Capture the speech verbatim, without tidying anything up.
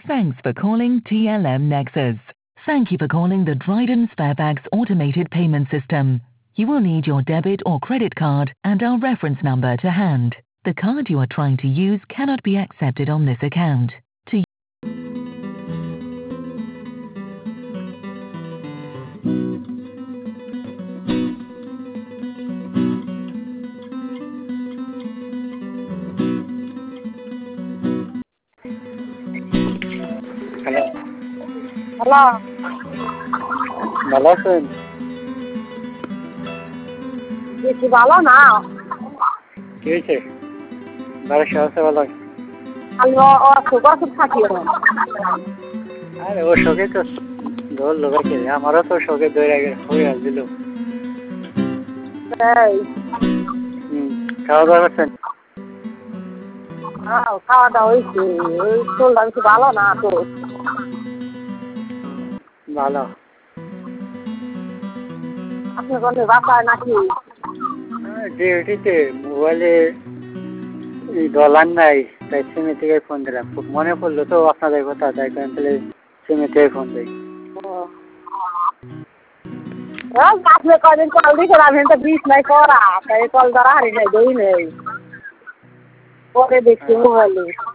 Thanks for calling T L M Nexus. Thank you for calling the Dryden Sparebags automated payment system. You will need your debit or credit card and our reference number to hand. The card you are trying to use cannot be accepted on this account. To hello, hello, ভালো আছেন? বেশি ভালো না। কি হয়েছে? বাড়ির সবাই আছে ভালো? আমি অসুখ অসুখ থাকি এখন। আরে ও শোকে তো ধরলো ভাইকে, আমারও তো শোকে ধরে হয়ে আসছিল। এই হুম, খাওয়া দাওয়া করছেন? হ্যাঁ, খাওয়া দাওয়া হয়েছে। ওই শরীরটা বেশি ভালো না তো। ভালো। আপনি কোনো বাসায় নাকি? ডিউটিতে মোবাইলে ডলার নাই, তাই সিমে থেকে ফোন দিলাম। খুব মনে পড়লো তো আপনাদের কথা, তাই কারণ তাহলে সিমে থেকে ফোন দিই। আপনি কদিন কল দিয়েছেন, আমি তো বিষ নাই করা, তাই কল ধরা হারি নাই, দই নেই। পরে দেখছি মোবাইলে।